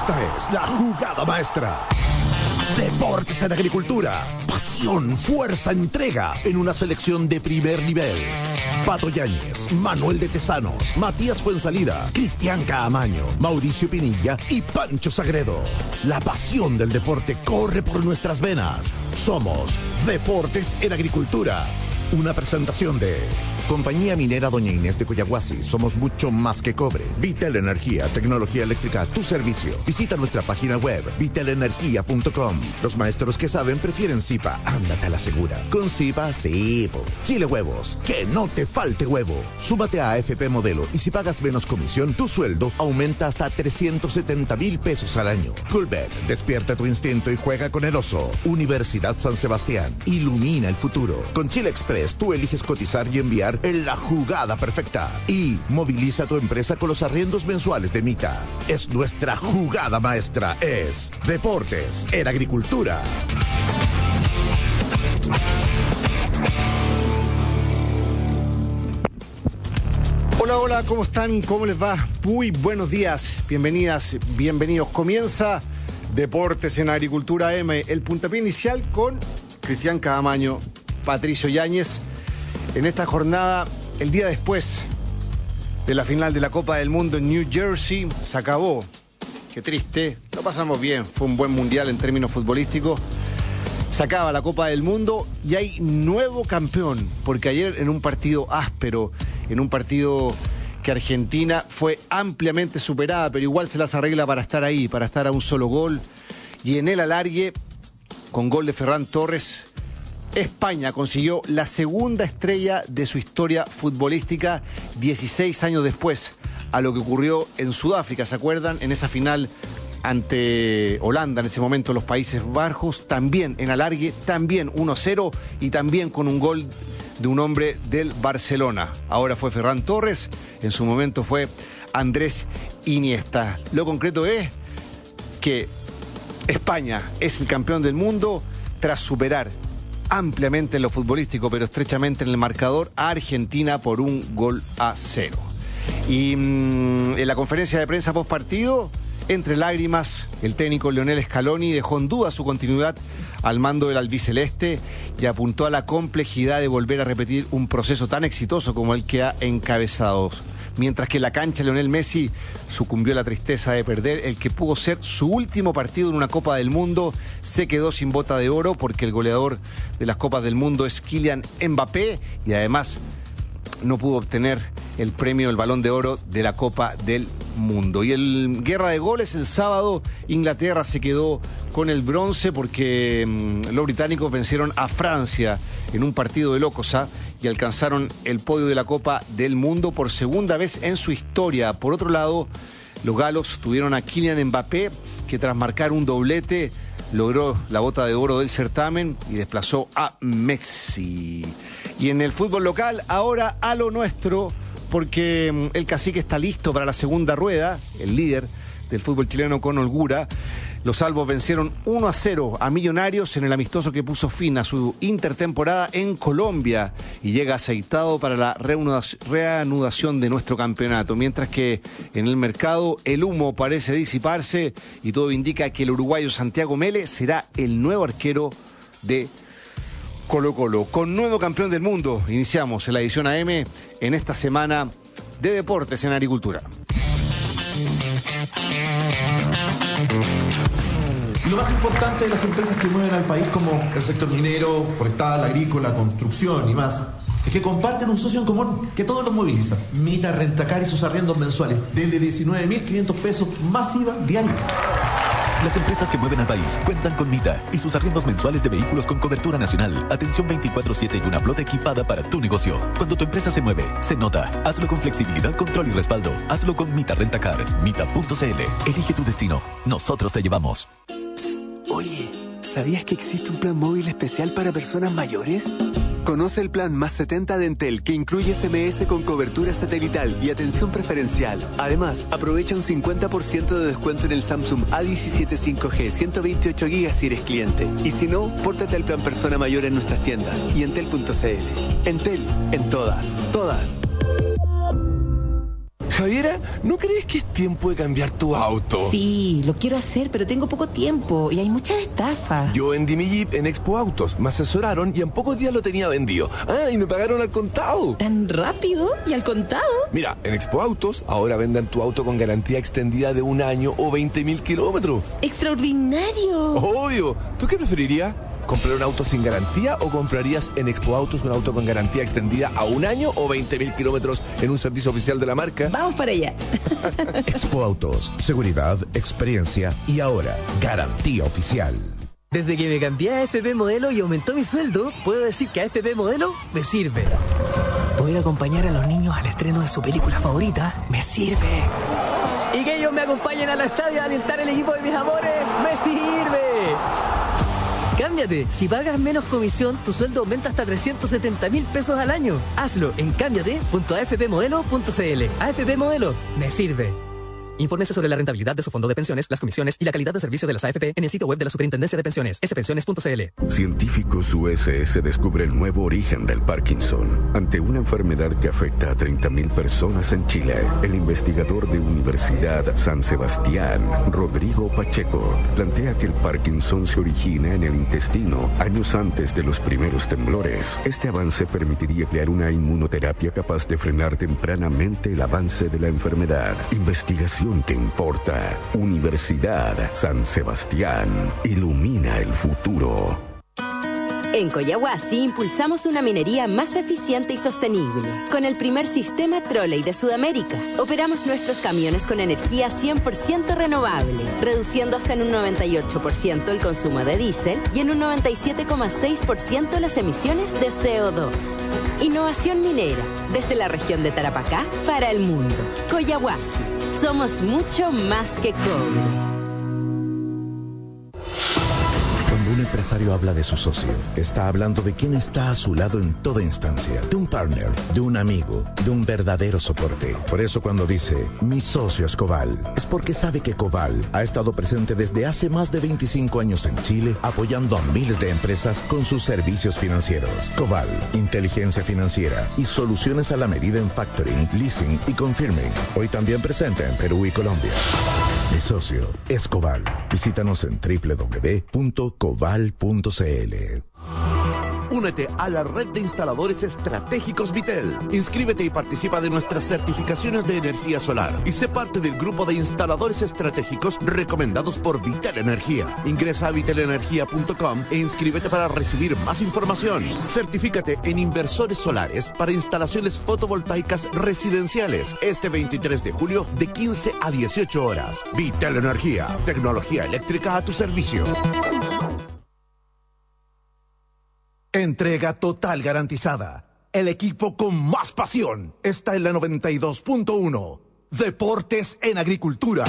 Esta es la jugada maestra. Deportes en agricultura. Pasión, fuerza, entrega en una selección de primer nivel. Pato Yáñez, Manuel de Tesanos, Matías Fuensalida, Cristian Caamaño, Mauricio Pinilla y Pancho Sagredo. La pasión del deporte corre por nuestras venas. Somos Deportes en Agricultura. Una presentación de Compañía Minera Doña Inés de Coyahuasi. Somos mucho más que cobre. Vitel Energía, tecnología eléctrica a tu servicio. Visita nuestra página web, vitelenergia.com. Los maestros que saben prefieren Zipa. Ándate a la segura. Con Zipa, sí. Chile Huevos. Que no te falte huevo. Súmate a AFP Modelo y si pagas menos comisión, tu sueldo aumenta hasta 370,000 pesos al año. Coolbet. Despierta tu instinto y juega con el oso. Universidad San Sebastián. Ilumina el futuro. Con Chile Express, tú eliges cotizar y enviar en la jugada perfecta. Y moviliza tu empresa con los arriendos mensuales de Mita. Es nuestra jugada maestra. Es Deportes en Agricultura. Hola, hola, ¿cómo están? ¿Cómo les va? Muy buenos días, bienvenidas, bienvenidos. Comienza Deportes en Agricultura M, el puntapié inicial con Cristian Caamaño, Patricio Yáñez. En esta jornada, el día después de la final de la Copa del Mundo en New Jersey, se acabó. Qué triste, lo pasamos bien, fue un buen mundial en términos futbolísticos. Se acaba la Copa del Mundo y hay nuevo campeón, porque ayer en un partido áspero, en un partido que Argentina fue ampliamente superada, pero igual se las arregla para estar ahí, para estar a un solo gol. Y en el alargue, con gol de Ferran Torres, España consiguió la segunda estrella de su historia futbolística 16 años después a lo que ocurrió en Sudáfrica, ¿se acuerdan? En esa final ante Holanda, en ese momento los Países Bajos, también en alargue, también 1-0 y también con un gol de un hombre del Barcelona. Ahora fue Ferran Torres, en su momento fue Andrés Iniesta. Lo concreto es que España es el campeón del mundo tras superar ampliamente en lo futbolístico, pero estrechamente en el marcador, a Argentina por 1-0. Y en la conferencia de prensa post partido, entre lágrimas, el técnico Lionel Scaloni dejó en duda su continuidad al mando del albiceleste y apuntó a la complejidad de volver a repetir un proceso tan exitoso como el que ha encabezado. Mientras que en la cancha Lionel Messi sucumbió a la tristeza de perder el que pudo ser su último partido en una Copa del Mundo, se quedó sin bota de oro porque el goleador de las Copas del Mundo es Kylian Mbappé y además no pudo obtener el premio del Balón de Oro de la Copa del Mundo. Y el guerra de goles, el sábado Inglaterra se quedó con el bronce porque los británicos vencieron a Francia en un partido de locos, y alcanzaron el podio de la Copa del Mundo por segunda vez en su historia. Por otro lado, los galos tuvieron a Kylian Mbappé, que tras marcar un doblete logró la bota de oro del certamen y desplazó a Messi. Y en el fútbol local, ahora a lo nuestro, porque el Cacique está listo para la segunda rueda, el líder del fútbol chileno con holgura. Los albos vencieron 1-0 a Millonarios en el amistoso que puso fin a su intertemporada en Colombia y llega aceitado para la reanudación de nuestro campeonato. Mientras que en el mercado el humo parece disiparse y todo indica que el uruguayo Santiago Mele será el nuevo arquero de Colo-Colo. Con nuevo campeón del mundo, iniciamos la edición AM en esta semana de Deportes en Agricultura. Lo más importante de las empresas que mueven al país, como el sector minero, forestal, agrícola, construcción y más, es que comparten un socio en común que todos los moviliza. Mita Rentacar y sus arriendos mensuales desde 19.500 pesos más IVA diario. Las empresas que mueven al país cuentan con Mita y sus arriendos mensuales de vehículos con cobertura nacional, atención 24/7 y una flota equipada para tu negocio. Cuando tu empresa se mueve, se nota. Hazlo con flexibilidad, control y respaldo. Hazlo con Mita Rentacar. Mita.cl. Elige tu destino. Nosotros te llevamos. Psst, oye, ¿sabías que existe un plan móvil especial para personas mayores? Conoce el plan Más 70 de Entel, que incluye SMS con cobertura satelital y atención preferencial. Además, aprovecha un 50% de descuento en el Samsung A17 5G 128 GB si eres cliente. Y si no, pórtate al plan Persona Mayor en nuestras tiendas y entel.cl. Entel, en todas. Javiera, ¿no crees que es tiempo de cambiar tu auto? Sí, lo quiero hacer, pero tengo poco tiempo y hay muchas estafas. Yo vendí mi Jeep en Expo Autos, me asesoraron y en pocos días lo tenía vendido. Ah, y me pagaron al contado. ¿Tan rápido y al contado? Mira, en Expo Autos ahora venden tu auto con garantía extendida de 1 año o 20.000 kilómetros. ¡Extraordinario! Obvio. ¿Tú qué preferirías? ¿Comprar un auto sin garantía o comprarías en Expo Autos un auto con garantía extendida a 1 año o 20.000 kilómetros en un servicio oficial de la marca? Vamos para allá. Expo Autos, seguridad, experiencia y ahora garantía oficial. Desde que me cambié a AFP Modelo y aumentó mi sueldo, puedo decir que AFP Modelo me sirve. Poder acompañar a los niños al estreno de su película favorita me sirve. Y que ellos me acompañen al estadio a alentar el equipo de mis amores me sirve. Cámbiate. Si pagas menos comisión, tu sueldo aumenta hasta 370.000 pesos al año. Hazlo en cámbiate.afpmodelo.cl. AFP Modelo me sirve. Infórmese sobre la rentabilidad de su fondo de pensiones, las comisiones y la calidad de servicio de las AFP en el sitio web de la Superintendencia de Pensiones, spensiones.cl. Científicos USS descubre el nuevo origen del Parkinson. Ante una enfermedad que afecta a 30.000 personas en Chile, el investigador de Universidad San Sebastián, Rodrigo Pacheco, plantea que el Parkinson se origina en el intestino años antes de los primeros temblores. Este avance permitiría crear una inmunoterapia capaz de frenar tempranamente el avance de la enfermedad. Investigación que importa. Universidad San Sebastián. Ilumina el futuro. En Coyahuasi impulsamos una minería más eficiente y sostenible. Con el primer sistema trolley de Sudamérica, operamos nuestros camiones con energía 100% renovable, reduciendo hasta en un 98% el consumo de diésel y en un 97,6% las emisiones de CO2. Innovación minera, desde la región de Tarapacá para el mundo. Coyahuasi, somos mucho más que cobre. Cuando un empresario habla de su socio, está hablando de quien está a su lado en toda instancia, de un partner, de un amigo, de un verdadero soporte. Por eso cuando dice, mi socio es Coval, es porque sabe que Coval ha estado presente desde hace más de 25 años en Chile, apoyando a miles de empresas con sus servicios financieros. Coval, inteligencia financiera y soluciones a la medida en factoring, leasing y confirming. Hoy también presente en Perú y Colombia. Mi socio es Coval. Visítanos en www.coval.cl. Únete a la red de instaladores estratégicos Vitel. Inscríbete y participa de nuestras certificaciones de energía solar y sé parte del grupo de instaladores estratégicos recomendados por Vitel Energía. Ingresa a vitelenergia.com e inscríbete para recibir más información. Certifícate en inversores solares para instalaciones fotovoltaicas residenciales este 23 de julio de 15 a 18 horas. Vitel Energía, tecnología eléctrica a tu servicio. Entrega total garantizada. El equipo con más pasión está en la 92.1. Deportes en Agricultura.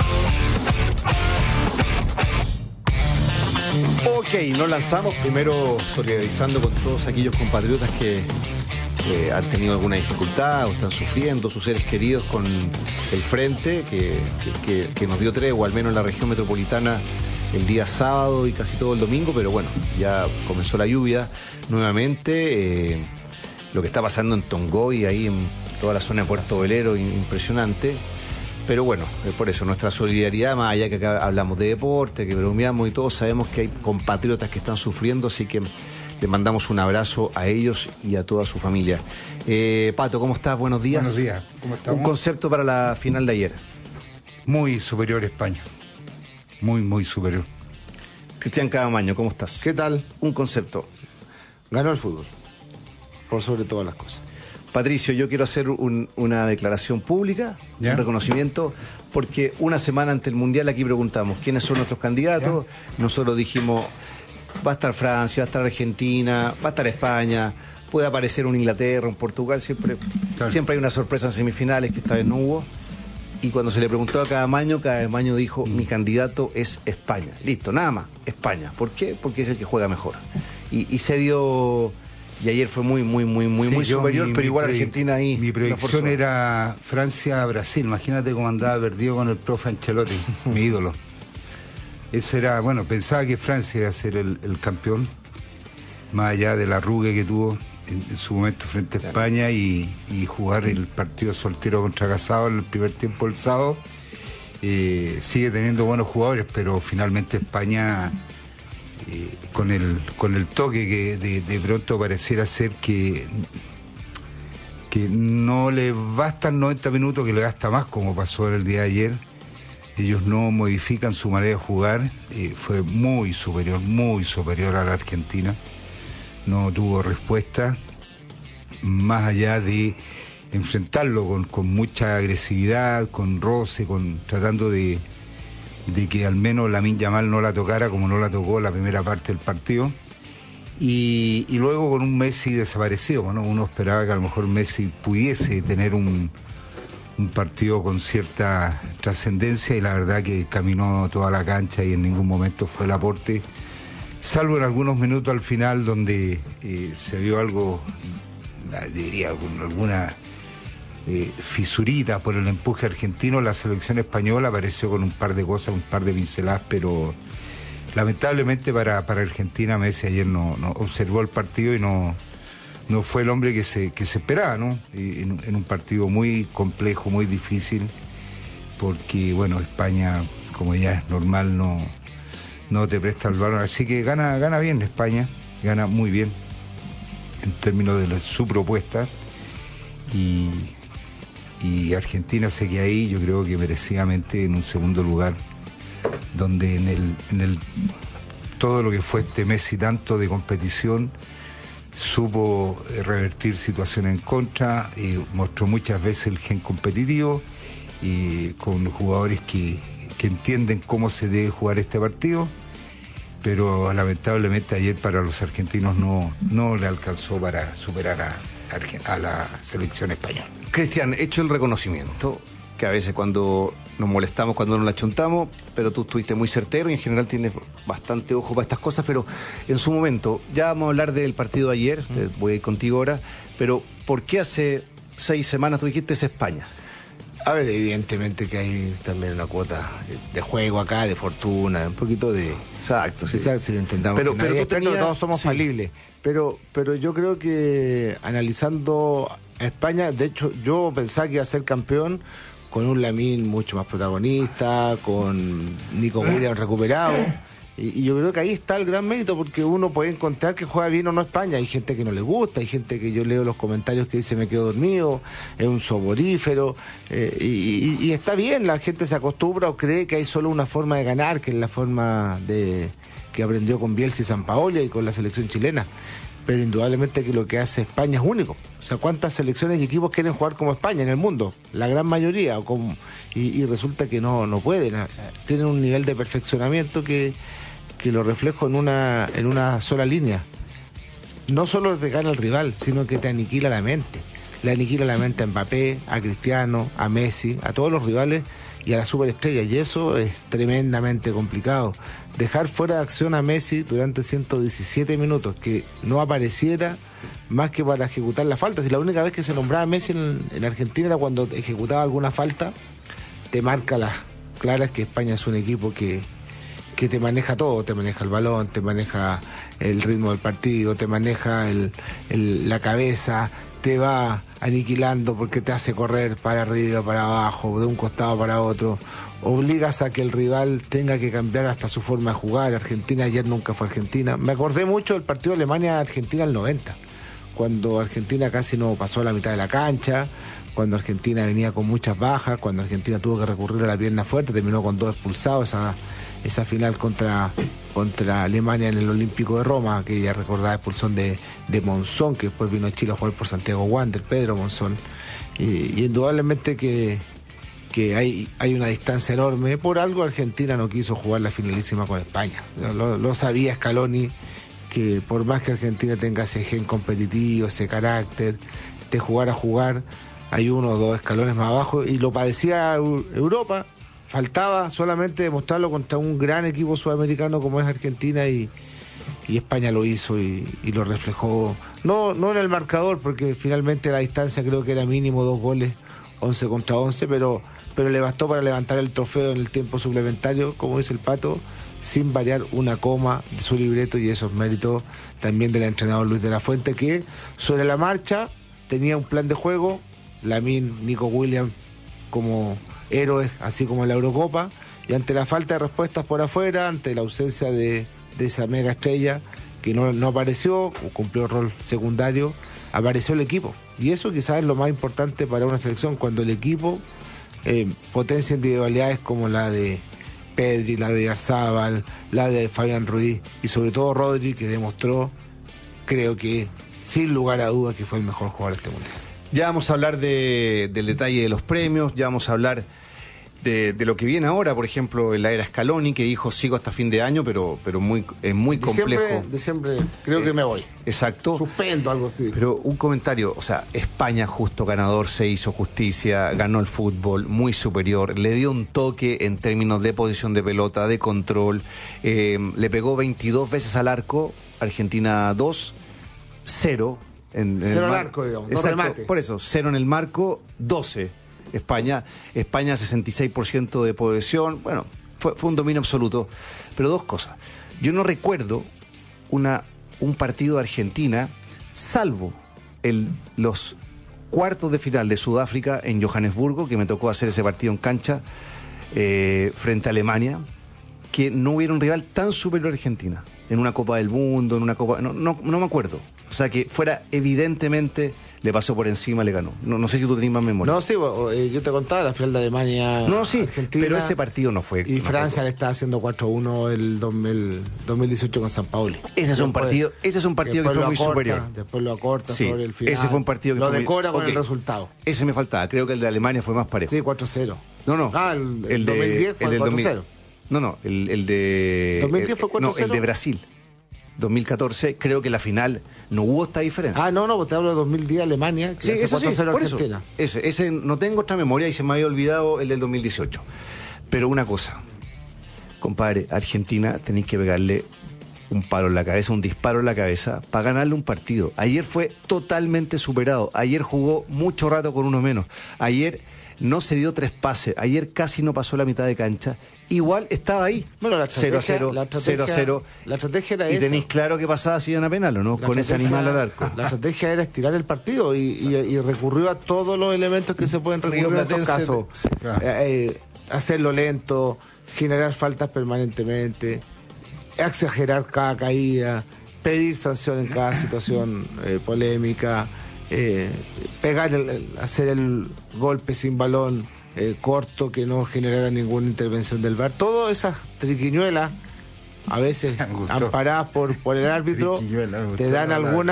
Ok, nos lanzamos primero solidarizando con todos aquellos compatriotas que han tenido alguna dificultad o están sufriendo, sus seres queridos con el frente que nos dio tregua, al menos en la región metropolitana, el día sábado y casi todo el domingo, pero bueno, ya comenzó la lluvia nuevamente. Lo que está pasando en Tongoy, ahí en toda la zona de Puerto Velero, impresionante. Pero bueno, por eso nuestra solidaridad, más allá que acá hablamos de deporte, que bromeamos y todos sabemos que hay compatriotas que están sufriendo, así que le mandamos un abrazo a ellos y a toda su familia. Pato, ¿cómo estás? Buenos días. Buenos días, ¿cómo estamos? Un concepto para la final de ayer. Muy superior a España. Muy, muy superior. Cristian Cadamaño, ¿cómo estás? ¿Qué tal? Un concepto. Ganó el fútbol, por sobre todas las cosas. Patricio, yo quiero hacer una declaración pública, ¿ya? Un reconocimiento, porque una semana ante el Mundial aquí preguntamos quiénes son nuestros candidatos. ¿Ya? Nosotros dijimos, va a estar Francia, va a estar Argentina, va a estar España, puede aparecer un Inglaterra, un Portugal, siempre hay una sorpresa en semifinales que esta vez no hubo. Y cuando se le preguntó a Cadamaño dijo, mi candidato es España. Listo, nada más, España. ¿Por qué? Porque es el que juega mejor. Y se dio... Y ayer fue muy superior, pero igual Argentina ahí... Mi predicción era Francia-Brasil. Imagínate cómo andaba perdido con el profe Ancelotti, mi ídolo. Ese era, bueno, pensaba que Francia iba a ser el campeón, más allá del arrugue que tuvo en su momento frente a España y jugar el partido soltero contra Casado en el primer tiempo del sábado. Sigue teniendo buenos jugadores, pero finalmente España, con el toque que de pronto pareciera ser que no le bastan 90 minutos, que le gasta más, como pasó el día de ayer. Ellos no modifican su manera de jugar. Fue muy superior a la Argentina. No tuvo respuesta, más allá de enfrentarlo con mucha agresividad, con roce, tratando de que al menos Lamine Yamal no la tocara como no la tocó la primera parte del partido. Y luego con un Messi desaparecido, ¿no? Uno esperaba que a lo mejor Messi pudiese tener un partido con cierta trascendencia, y la verdad que caminó toda la cancha y en ningún momento fue el aporte, salvo en algunos minutos al final donde se vio algo, diría, con alguna fisurita por el empuje argentino. La selección española apareció con un par de cosas, un par de pinceladas, pero lamentablemente para Argentina, Messi ayer no observó el partido y no fue el hombre que se esperaba, ¿no? En un partido muy complejo, muy difícil, porque, bueno, España, como ya es normal, no te presta el balón. Así que gana bien España, gana muy bien en términos de su propuesta, y Argentina se queda ahí, yo creo que merecidamente en un segundo lugar, donde en el todo lo que fue este mes y tanto de competición supo revertir situaciones en contra, mostró muchas veces el gen competitivo, y con jugadores que entienden cómo se debe jugar este partido, pero lamentablemente ayer para los argentinos no le alcanzó para superar a la selección española. Cristian, hecho el reconocimiento, que a veces cuando nos molestamos, cuando nos la chuntamos, pero tú estuviste muy certero y en general tienes bastante ojo para estas cosas, pero en su momento, ya vamos a hablar del partido de ayer, voy a ir contigo ahora, pero ¿por qué hace 6 semanas tú dijiste es España? A ver, evidentemente que hay también una cuota de juego acá, de fortuna, un poquito de... Exacto, sí. Exacto, si entendamos pero todos somos falibles. Pero yo creo que analizando a España, de hecho, yo pensaba que iba a ser campeón con un Lamine mucho más protagonista, con Nico Williams recuperado. Y yo creo que ahí está el gran mérito, porque uno puede encontrar que juega bien o no España. Hay gente que no le gusta, hay gente que yo leo los comentarios que dice me quedo dormido, es un soporífero, y está bien, la gente se acostumbra o cree que hay solo una forma de ganar, que es la forma que aprendió con Bielsa y Sampaoli y con la selección chilena. Pero indudablemente que lo que hace España es único. O sea, ¿cuántas selecciones y equipos quieren jugar como España en el mundo? La gran mayoría, y resulta que no pueden. Tienen un nivel de perfeccionamiento que lo reflejo en una sola línea. No solo te gana el rival, sino que te aniquila la mente. Le aniquila la mente a Mbappé, a Cristiano, a Messi, a todos los rivales y a la superestrella, y eso es tremendamente complicado. Dejar fuera de acción a Messi durante 117 minutos, que no apareciera más que para ejecutar la falta. Si la única vez que se nombraba a Messi en Argentina era cuando ejecutaba alguna falta, te marca las claras que España es un equipo que te maneja todo, te maneja el balón, te maneja el ritmo del partido, te maneja la cabeza, te va aniquilando porque te hace correr para arriba, para abajo, de un costado para otro. Obligas a que el rival tenga que cambiar hasta su forma de jugar. Argentina ayer nunca fue Argentina. Me acordé mucho del partido de Alemania-Argentina del 90, cuando Argentina casi no pasó a la mitad de la cancha, cuando Argentina venía con muchas bajas, cuando Argentina tuvo que recurrir a la pierna fuerte, terminó con 2 expulsados esa final contra Alemania en el Olímpico de Roma, que ya recordaba expulsión de Monzón, que después vino a Chile a jugar por Santiago Wander, Pedro Monzón. Y indudablemente que hay una distancia enorme. Por algo Argentina no quiso jugar la finalísima con España. Lo sabía Scaloni, que por más que Argentina tenga ese gen competitivo, ese carácter, de jugar a jugar, hay 1 o 2 escalones más abajo, y lo padecía Europa. Faltaba solamente demostrarlo contra un gran equipo sudamericano como es Argentina, y España lo hizo y lo reflejó. No en el marcador, porque finalmente la distancia creo que era mínimo 2 goles, 11 contra 11, pero le bastó para levantar el trofeo en el tiempo suplementario, como dice el Pato, sin variar una coma de su libreto, y eso es mérito también del entrenador Luis de la Fuente, que sobre la marcha tenía un plan de juego, Lamine, Nico Williams como héroes, así como en la Eurocopa, y ante la falta de respuestas por afuera, ante la ausencia de esa mega estrella que no apareció, o cumplió rol secundario, apareció el equipo. Y eso quizás es lo más importante para una selección, cuando el equipo potencia individualidades como la de Pedri, la de Arzábal, la de Fabián Ruiz y sobre todo Rodri, que demostró, creo que sin lugar a dudas, que fue el mejor jugador de este mundial. Ya vamos a hablar del detalle de los premios, ya vamos a hablar de lo que viene ahora, por ejemplo, en la era Scaloni, que dijo sigo hasta fin de año, pero es muy complejo. Diciembre creo que me voy. Exacto. Suspendo, algo así. Pero un comentario, o sea, España justo ganador, se hizo justicia, ganó el fútbol, muy superior, le dio un toque en términos de posición de pelota, de control, le pegó 22 veces al arco, Argentina 2, 0. Cero al arco, digamos, no remate. Por eso, 0 en el marco, 12. España 66% de posesión. Bueno, fue un dominio absoluto. Pero dos cosas. Yo no recuerdo un partido de Argentina, salvo los cuartos de final de Sudáfrica en Johannesburgo, que me tocó hacer ese partido en cancha frente a Alemania, que no hubiera un rival tan superior a Argentina. En una Copa del Mundo, en una Copa... No me acuerdo. O sea, que fuera evidentemente, le pasó por encima, le ganó. No sé si tú tenés más memoria. No, sí, yo te contaba la final de Alemania. No, sí, Argentina, pero ese partido no fue. Y Francia le está haciendo 4-1 el 2018 con San Paoli. Ese es un partido que fue muy superior. Después lo acorta sí, sobre el final. Ese fue un partido que lo fue decora con el resultado. Ese me faltaba. Creo que el de Alemania fue más parejo. Sí, 4-0. No. El 2010 fue 4-0. No, el de... 2010 fue 4-0. No, el de Brasil. 2014, creo que la final no hubo esta diferencia. No, te hablo de 2010 Alemania, que hace 4-0 Argentina. Ese no tengo otra memoria y se me había olvidado el del 2018. Pero una cosa, compadre, Argentina tenéis que pegarle un palo en la cabeza, un disparo en la cabeza para ganarle un partido. Ayer fue totalmente superado. Ayer jugó mucho rato con uno menos. Ayer no se dio 3 pases. Ayer casi no pasó la mitad de cancha. Igual estaba ahí. Bueno, 0-0, 0-0. La estrategia era esa. Y tenéis claro que pasaba si iban a penal, ¿o no? Con ese animal al arco. La estrategia era estirar el partido y recurrió a todos los elementos que se pueden recurrir en estos casos. Hacerlo lento, generar faltas permanentemente, exagerar cada caída, pedir sanción en cada situación polémica, hacer el golpe sin balón corto que no generara ninguna intervención del VAR. Todas esas triquiñuelas, a veces amparadas por el árbitro, te dan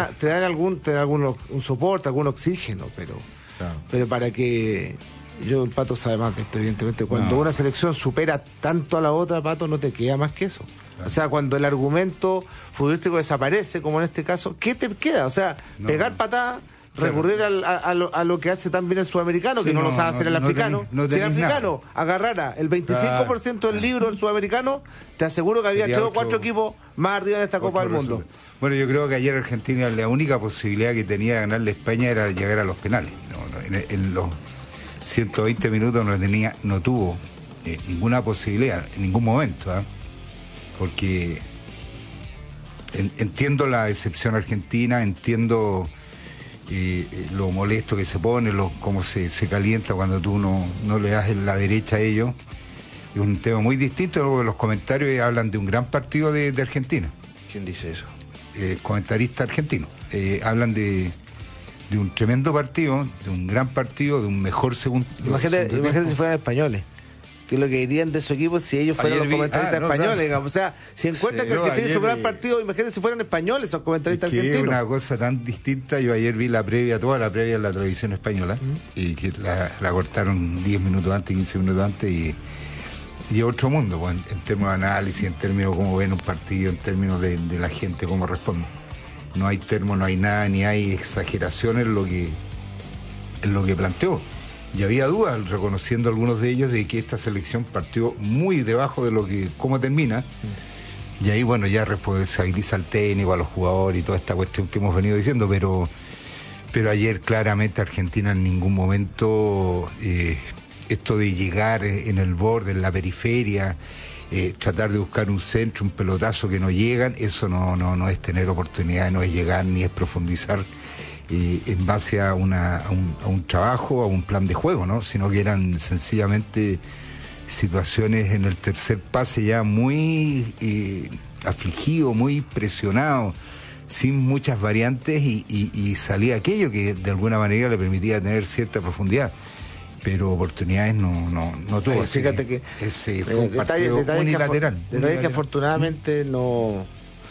un soporte, algún oxígeno, pero para que... El Pato sabe más de esto, evidentemente. Cuando una selección supera tanto a la otra, Pato, no te queda más que eso. Claro. O sea, cuando el argumento futbolístico desaparece, como en este caso, ¿qué te queda? O sea, pegar patadas, recurrir a lo que hace tan bien el sudamericano, que no lo sabe hacer el africano. Si el africano agarrara el 25% del libro del sudamericano, te aseguro que había 4 equipos más arriba en esta Copa del Mundo. Bueno, yo creo que ayer Argentina, la única posibilidad que tenía de ganarle a España era llegar a los penales. En los 120 minutos no tuvo ninguna posibilidad en ningún momento, porque entiendo la excepción argentina, entiendo lo molesto que se pone, cómo se calienta cuando tú no le das en la derecha a ellos. Es un tema muy distinto, porque los comentarios hablan de un gran partido de Argentina. ¿Quién dice eso? Comentarista argentino. Hablan de un tremendo partido, de un gran partido, de un mejor segundo. Imagínate si fueran españoles. Que es lo que dirían de su equipo si ellos fueran los comentaristas españoles, digamos. O sea, si encuentran que Argentina es un gran partido, imagínate si fueran españoles esos comentaristas argentinos. Es una cosa tan distinta. Yo ayer vi toda la previa en la televisión española, y que la cortaron 10 minutos antes, 15 minutos antes, y otro mundo, pues, en términos de análisis, en términos de cómo ven un partido, en términos de la gente, cómo responde. No hay termo, no hay nada, ni hay exageración en lo que planteó. Y había dudas, reconociendo algunos de ellos, de que esta selección partió muy debajo de cómo termina. Y ahí, bueno, ya responsabiliza al técnico, a los jugadores y toda esta cuestión que hemos venido diciendo, pero ayer claramente Argentina en ningún momento, esto de llegar en el borde, en la periferia, tratar de buscar un centro, un pelotazo que no llegan, eso no es tener oportunidad, no es llegar ni es profundizar en base a un trabajo, a un plan de juego, ¿no? Sino que eran sencillamente situaciones en el tercer pase ya muy afligido, muy presionado, sin muchas variantes y salía aquello que de alguna manera le permitía tener cierta profundidad. Pero oportunidades no tuvo. Fíjate que ese fue un partido unilateral. Detalles que afortunadamente no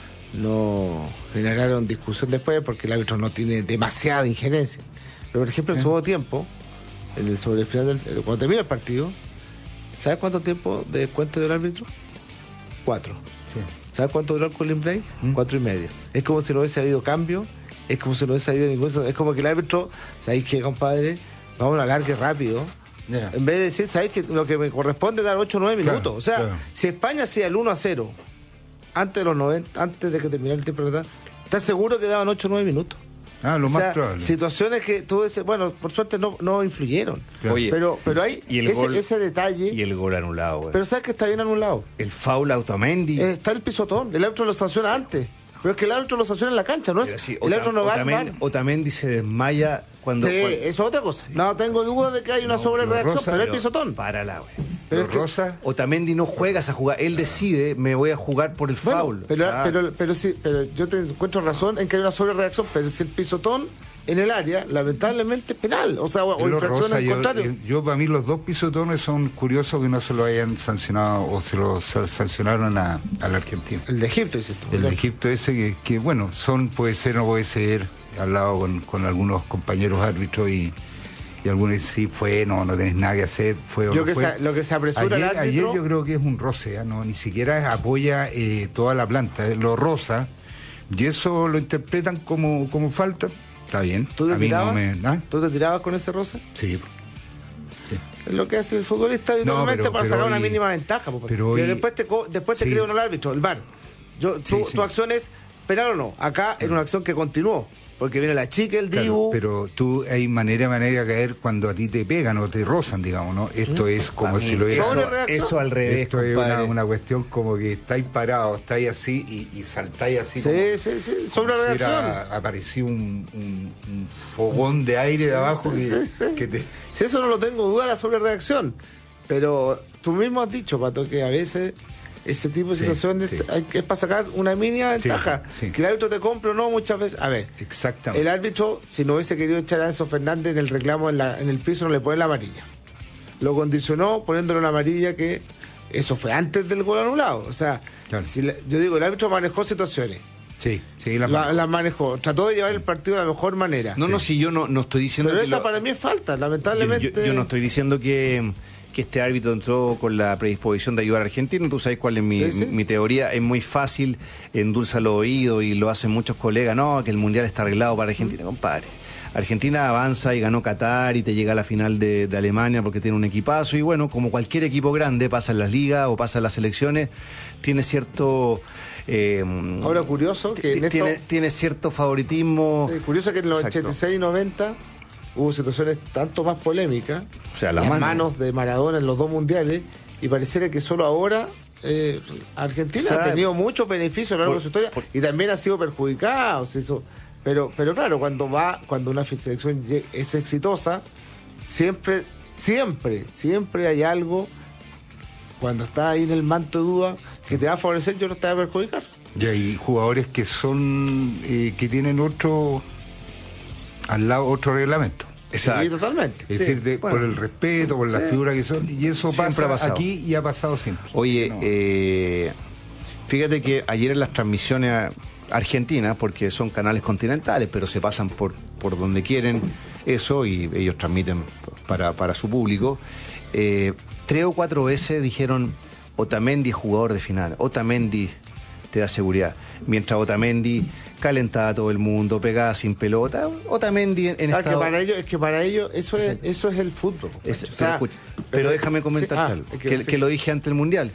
generaron discusión después porque el árbitro no tiene demasiada injerencia. Pero por ejemplo, el segundo tiempo, sobre el final cuando termina el partido, ¿sabes cuánto tiempo de descuento del árbitro? 4. Sí. ¿Sabes cuánto duró el cooling break? 4:30. Es como si no hubiese habido cambio, es como si no hubiese habido ningún... Es como que el árbitro, ¿sabes qué, compadre? Vamos a alargue rápido. Yeah. En vez de decir, ¿sabes qué? Lo que me corresponde es dar 8 o 9 minutos. Claro, o sea, claro. Si España hacía el 1-0 antes de los 90, antes de que terminara el tiempo, ¿verdad? ¿Estás seguro que daban 8 o 9 minutos? Lo más probable. Situaciones que tú dices, bueno, por suerte no influyeron. Claro. Oye, pero hay ese detalle. Y el gol anulado, güey. Pero ¿sabes que está bien anulado? El foul a Otamendi. Está el pisotón. El árbitro lo sanciona antes. Pero es que el árbitro lo sanciona en la cancha, ¿no es? Sí, el árbitro no va al bar. Otamendi se desmaya cuando... Sí, eso es otra cosa. No tengo duda de que hay una sobrereacción, pero el pisotón. Párala, güey. Pero Rosa... Otamendi no juega esa jugada. Él decide, me voy a jugar por el foul. Pero yo te encuentro razón en que hay una sobrereacción, pero si el pisotón en el área, lamentablemente es penal, o infracción al contrario. Yo para mí los dos pisotones son curiosos que no se lo hayan sancionado o se lo sancionaron a la Argentina. El de Egipto, dices tú. El de Egipto ese que bueno, puede ser, no puede ser. He hablado con algunos compañeros árbitros y algunos sí fue, no tenés nada que hacer, fue o lo no que fue. Lo que se apresura el árbitro... Ayer yo creo que es un roce, ¿no? Ni siquiera apoya toda la planta, lo roza, y eso lo interpretan como falta. Está bien. ¿Tú te tirabas con ese rosa? Sí. Es lo que hace el futbolista habitualmente para sacar una mínima ventaja. Pero después te cree uno el árbitro, el VAR. Tu acción es penal o no. Acá era una acción que continuó. Porque viene la chica, el Dibu. Pero tú hay manera de caer cuando a ti te pegan o te rozan, digamos, ¿no? Esto es como si lo es. Eso al revés. Esto es una cuestión como que estáis parados, estáis así y saltáis así. Sí, sobre reacción. Apareció un fogón de aire de abajo que te. Si eso no lo tengo duda, la sobrereacción. Pero tú mismo has dicho, Pato, que a veces ese tipo de situaciones es para sacar una mínima ventaja. Que el árbitro te compre o no muchas veces. A ver, exactamente. El árbitro, si no hubiese querido echar a Enzo Fernández en el reclamo en el piso, no le pone la amarilla. Lo condicionó poniéndole una amarilla que eso fue antes del gol anulado. O sea, yo digo, el árbitro manejó situaciones. Sí, la manejó. Trató de llevar el partido de la mejor manera. Si yo no estoy diciendo. Pero esa para mí es falta, lamentablemente. Yo no estoy diciendo que este árbitro entró con la predisposición de ayudar a Argentina. Tú sabes cuál es mi teoría. Es muy fácil, endulza los oídos y lo hacen muchos colegas. No, que el Mundial está arreglado para Argentina. Compadre, Argentina avanza y ganó Qatar y te llega a la final de Alemania porque tiene un equipazo. Y bueno, como cualquier equipo grande, pasa en las ligas o pasa en las selecciones, tiene cierto... Ahora curioso que tiene cierto favoritismo. Curioso que en los 86 y 90 hubo situaciones tanto más polémicas, o sea, las manos de Maradona en los dos mundiales, y pareciera que solo ahora Argentina ha tenido muchos beneficios a lo largo de su historia y también ha sido perjudicada. Pero claro, cuando una selección es exitosa, siempre hay algo cuando está ahí en el manto de duda que te va a favorecer y otro te va a perjudicar. Y hay jugadores que son que tienen al lado otro reglamento. Exacto. Sí, totalmente. Es decir, por el respeto, por la figura que son, y eso pasa aquí y ha pasado siempre. Oye, fíjate que ayer en las transmisiones argentinas, porque son canales continentales, pero se pasan por donde quieren eso y ellos transmiten para su público, 3 o 4 veces dijeron: Otamendi es jugador de final, Otamendi te da seguridad. Mientras Otamendi calentaba a todo el mundo, pegaba sin pelota, Otamendi en estado... Es que para ellos eso es el fútbol. Pero déjame comentarte algo, que lo dije antes del Mundial.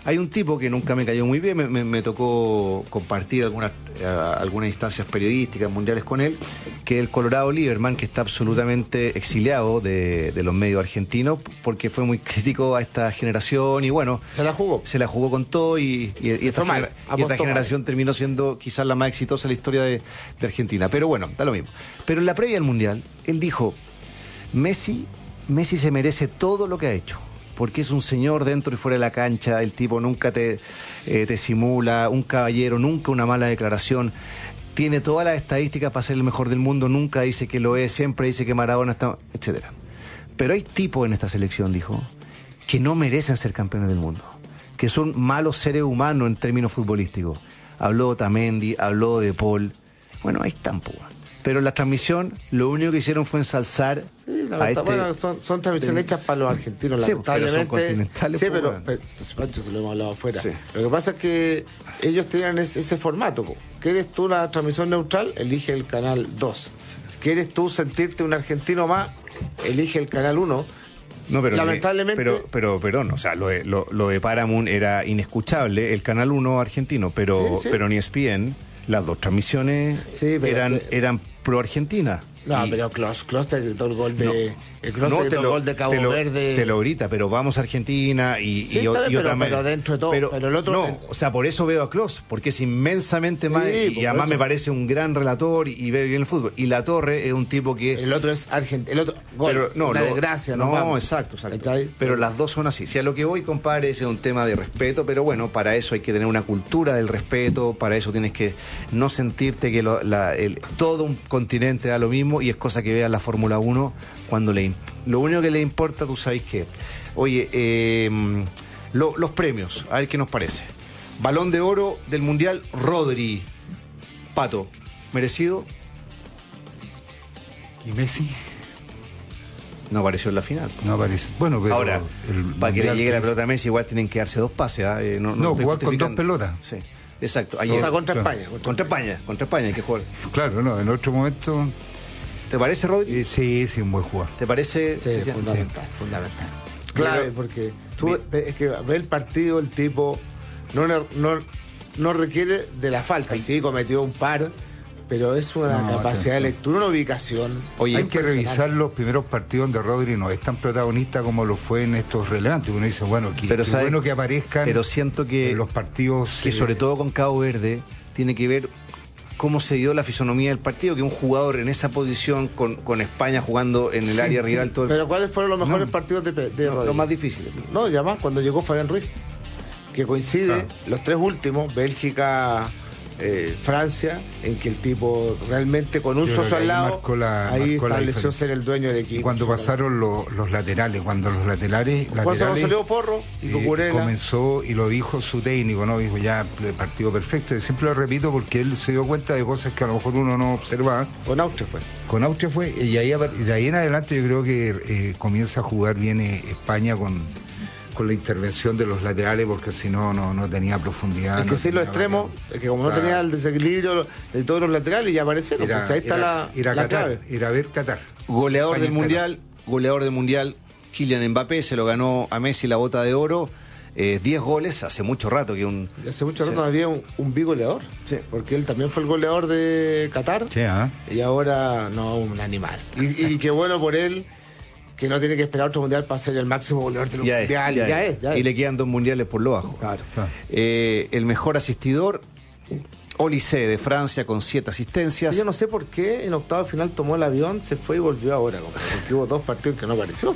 Hay un tipo que nunca me cayó muy bien, me tocó compartir algunas instancias periodísticas mundiales con él, que es el Colorado Lieberman, que está absolutamente exiliado de los medios argentinos porque fue muy crítico a esta generación y bueno... Se la jugó con todo y esta generación terminó siendo quizás la más exitosa en la historia de Argentina. Pero bueno, da lo mismo. Pero en la previa del Mundial, él dijo, Messi se merece todo lo que ha hecho, porque es un señor dentro y fuera de la cancha, el tipo nunca te simula, un caballero, nunca una mala declaración, tiene todas las estadísticas para ser el mejor del mundo, nunca dice que lo es, siempre dice que Maradona está, etcétera. Pero hay tipos en esta selección, dijo, que no merecen ser campeones del mundo, que son malos seres humanos en términos futbolísticos. Habló de Otamendi, habló de Paul, bueno, ahí están, pues. Pero en la transmisión lo único que hicieron fue ensalzar bueno, son transmisiones hechas para los argentinos, sí, lamentablemente. Pero son continentales. Sí, pero entonces, Pancho, se lo hemos hablado afuera. Sí. Lo que pasa es que ellos tenían ese formato. ¿Quieres tú una transmisión neutral? Elige el canal 2. Sí. ¿Quieres tú sentirte un argentino más? Elige el canal 1. No, pero lamentablemente. Pero perdón, o sea, lo de Paramount era inescuchable, el canal 1 argentino, pero en ESPN las dos transmisiones eran pro Argentina. No, pero Klose te gritó el gol de... El gol de Cabo Verde. Te lo grita, pero vamos a Argentina y yo también. Pero dentro de todo. Pero el otro. No, o sea, por eso veo a Klose, porque es inmensamente más. Y además me parece un gran relator y ve bien el fútbol. Y La Torre es un tipo que. El otro es argentino. El otro. Gol, una desgracia, ¿no? No, exacto. Pero las dos son así. Si a lo que voy, compadre, ese es un tema de respeto, pero bueno, para eso hay que tener una cultura del respeto, para eso tienes que no sentirte que todo un continente da lo mismo y es cosa que veas la Fórmula 1 cuando lo único que le importa, tú sabes qué. Oye, los premios, a ver qué nos parece. Balón de Oro del Mundial, Rodri. Pato, ¿merecido? ¿Y Messi? No apareció en la final. No apareció. Bueno, pero ahora, para que le llegue la pelota a Messi, igual tienen que darse dos pases. No, jugar con dos pelotas. Sí, exacto. Ayer, contra España. Contra España hay que jugar. Claro, no, en otro momento... ¿Te parece, Rodri? Sí, un buen jugador. ¿Te parece? Sí, fundamental. Clave, porque es que ve el partido, el tipo no requiere de la falta. Sí, cometió un par, pero es una capacidad de lectura, una ubicación. Oye, hay que revisar los primeros partidos donde Rodri no es tan protagonista como lo fue en estos relevantes. Uno dice, bueno, qué bueno que aparezcan. Pero siento que en los partidos. Que sobre todo con Cabo Verde, tiene que ver cómo se dio la fisonomía del partido, que un jugador en esa posición con España jugando en el área rival todo el... Pero ¿cuáles fueron los mejores partidos de Rodri? Los más difíciles. No, ya más, cuando llegó Fabián Ruiz, que coincide los tres últimos, Bélgica, Francia, en que el tipo realmente con un socio al lado ahí estableció ser el dueño del equipo. Y cuando pasaron los laterales, cuando salió Porro y Cucurella comenzó, y lo dijo su técnico, ¿no? Dijo ya el partido perfecto, y siempre lo repito porque él se dio cuenta de cosas que a lo mejor uno no observaba. Con Austria fue, y de ahí en adelante yo creo que comienza a jugar bien España con la intervención de los laterales, porque si no tenía profundidad. Es que sí, los extremos, es que como no tenía el desequilibrio de todos los laterales, ya aparecieron, pues ahí está la clave. Ir a ver Qatar. Goleador del Mundial, Kylian Mbappé, se lo ganó a Messi la bota de oro. 10 goles, hace mucho rato que Hace mucho rato había un bigoleador, porque él también fue el goleador de Qatar, y ahora un animal. Y qué bueno por él, que no tiene que esperar otro mundial para ser el máximo goleador del mundial. Ya es. Y le quedan 2 mundiales por lo bajo. Claro. El mejor asistidor, Olise de Francia, con 7 asistencias. Yo no sé por qué en octavo final tomó el avión, se fue y volvió ahora, porque hubo 2 partidos que no apareció.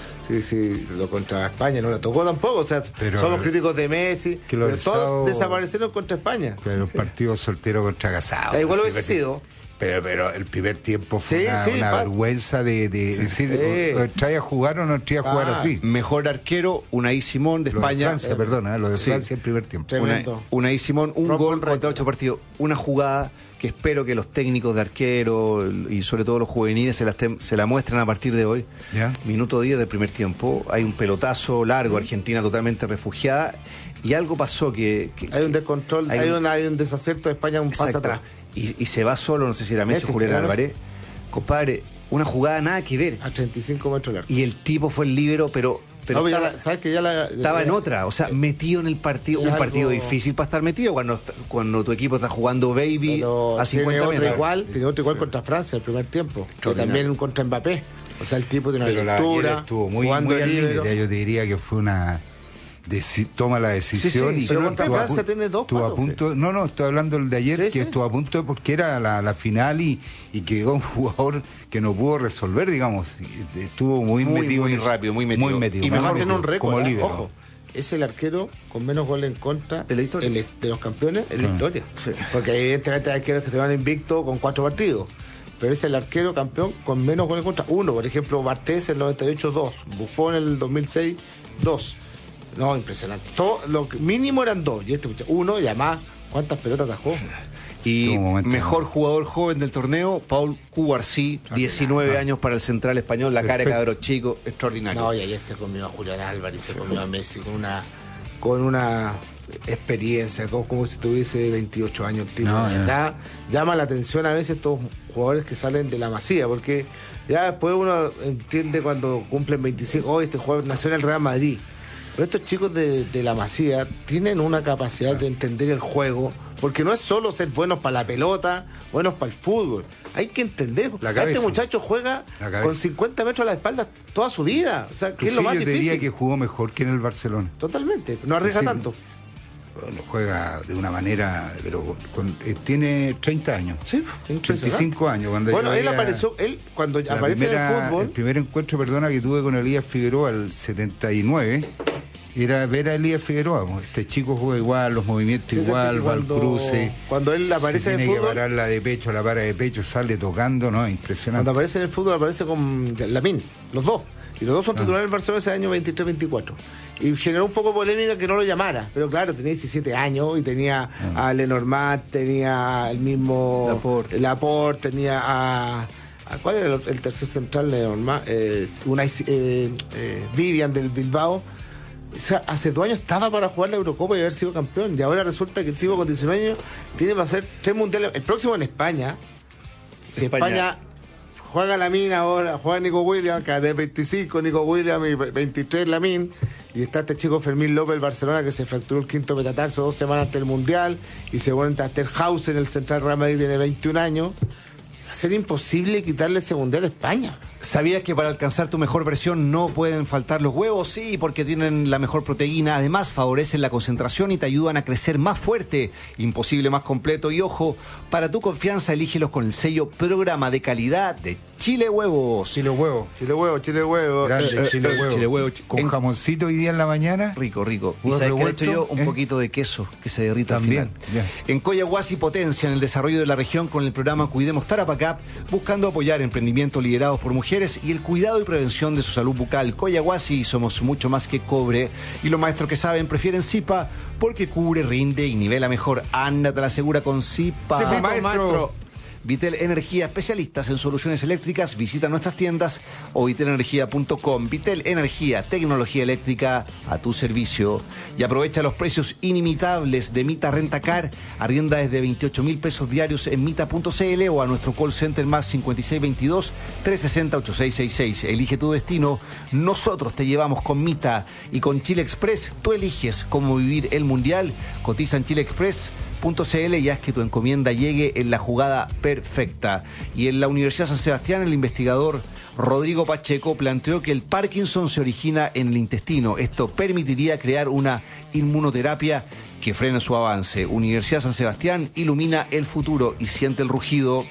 Sí, lo contra España no le tocó tampoco. O sea, somos críticos de Messi, pero todos desaparecieron contra España. Pero el partido soltero contra Casado. Igual hubiese sido. Pero el primer tiempo fue una vergüenza de decir, ¿trae a jugar o no trae a jugar así? Mejor arquero, Unai Simón de España. De Francia, perdona, lo de Francia el primer tiempo. Unai Simón, un gol contra 8 partidos. Una jugada que espero que los técnicos de arquero y sobre todo los juveniles se la muestren a partir de hoy. Minuto 10 del primer tiempo. Hay un pelotazo largo, Argentina totalmente refugiada. Y algo pasó que hay un descontrol, hay un desacierto de España, un paso atrás. Y se va solo, no sé si era Messi o Julián Álvarez. Compadre, una jugada nada que ver. A 35 metros largo. Y el tipo fue el líbero, pero Pero ¿sabes que ya estaba en otra, o sea, metido en el partido, un partido difícil para estar metido cuando tu equipo está jugando baby a 50 metros. Tiene otro igual contra Francia el primer tiempo, que también contra Mbappé. O sea, el tipo de una lectura, estuvo muy al límite. Yo te diría que fue una toma la decisión y pero contra Francia tiene dos palos. No, estoy hablando del de ayer, que estuvo a punto porque era la final y quedó un jugador que no pudo resolver, digamos. Estuvo muy metido. Muy rápido, muy metido. Y mejor tiene un récord, ojo. Es el arquero con menos goles en contra de la historia. De los campeones en la historia. Sí. Porque evidentemente hay arqueros que te van invicto con 4 partidos. Pero es el arquero campeón con menos goles en contra. 1, por ejemplo, Bartés en el 98, 2. Buffon en el 2006, 2. No, impresionante. Todo, lo mínimo eran 2. Y 1 y además, ¿cuántas pelotas atajó? Y mejor jugador joven del torneo, Paul Cubarsí, 19 años para el central español, la cara de cabro chico, extraordinario. No, y ayer se comió a Julián Álvarez, se comió a Messi con una experiencia, como si tuviese 28 años. Llama la atención a veces estos jugadores que salen de la Masía, porque ya después uno entiende cuando cumplen 25, este jugador nació en el Real Madrid. Pero estos chicos de la Masía tienen una capacidad de entender el juego, porque no es solo ser buenos para la pelota, buenos para el fútbol. Hay que entender. Este muchacho juega con 50 metros a la espalda toda su vida. O sea, ¿qué es lo más difícil? Yo diría que jugó mejor que en el Barcelona. Totalmente. No arriesga tanto. Lo juega de una manera, pero tiene 30 años. Sí, 35 años. Cuando él cuando aparece en el fútbol. El primer encuentro, que tuve con Elías Figueroa el 79, era ver a Elías Figueroa. Este chico juega igual, los movimientos igual, va al cruce. Cuando él aparece en el fútbol. Tiene que pararla de pecho, la para de pecho, sale tocando, ¿no? Impresionante. Cuando aparece en el fútbol, aparece con Lamine, los dos. Y los dos son titulares del Barcelona ese año 23-24. Y generó un poco polémica que no lo llamara. Pero claro, tenía 17 años y tenía a Lenormand, tenía el mismo Laporte, tenía a ¿cuál era el tercer central? Lenormand, Vivian del Bilbao. O sea, hace 2 años estaba para jugar la Eurocopa y haber sido campeón. Y ahora resulta que el tipo con 19 años tiene para hacer 3 mundiales. El próximo en España. Si España juega Lamine ahora, juega Nico Williams, que de 25 Nico Williams y 23 Lamine, y está este chico Fermín López del Barcelona que se fracturó el quinto metatarso 2 semanas antes del Mundial, y seguramente a Terhausen, el central Real Madrid, tiene 21 años. Va a ser imposible quitarle ese Mundial a España. ¿Sabías que para alcanzar tu mejor versión no pueden faltar los huevos? Sí, porque tienen la mejor proteína. Además, favorecen la concentración y te ayudan a crecer más fuerte. Imposible más completo. Y ojo, para tu confianza, elígelos con el sello Programa de Calidad de Chile Huevos. Chile Huevo. Chile Huevo, Chile Huevo. Grande, Chile Huevo. Chile Huevo. Con jamoncito hoy día en la mañana. Rico. ¿Y sabes qué he hecho yo? Un poquito de queso que se derrita también al final. En Coyahuasi potencian el desarrollo de la región con el programa Cuidemos Tarapacá, buscando apoyar emprendimientos liderados por mujeres y el cuidado y prevención de su salud bucal. Coyahuasi, somos mucho más que cobre, y los maestros que saben prefieren Zipa porque cubre, rinde y nivela mejor. Ándate a la segura con Zipa. Sí, maestro. Vitel Energía, especialistas en soluciones eléctricas. Visita nuestras tiendas o vitelenergia.com. Vitel Energía, tecnología eléctrica a tu servicio. Y aprovecha los precios inimitables de Mita Rentacar. Arrienda desde 28.000 pesos diarios en mita.cl o a nuestro call center más 5622-360-8666. Elige tu destino. Nosotros te llevamos con Mita. Y con Chile Express, tú eliges cómo vivir el Mundial. Cotiza en chileexpress.cl y haz que tu encomienda llegue en la jugada perfecta. Y en la Universidad San Sebastián, el investigador Rodrigo Pacheco planteó que el Parkinson se origina en el intestino. Esto permitiría crear una inmunoterapia que frene su avance. Universidad San Sebastián ilumina el futuro y siente el rugido.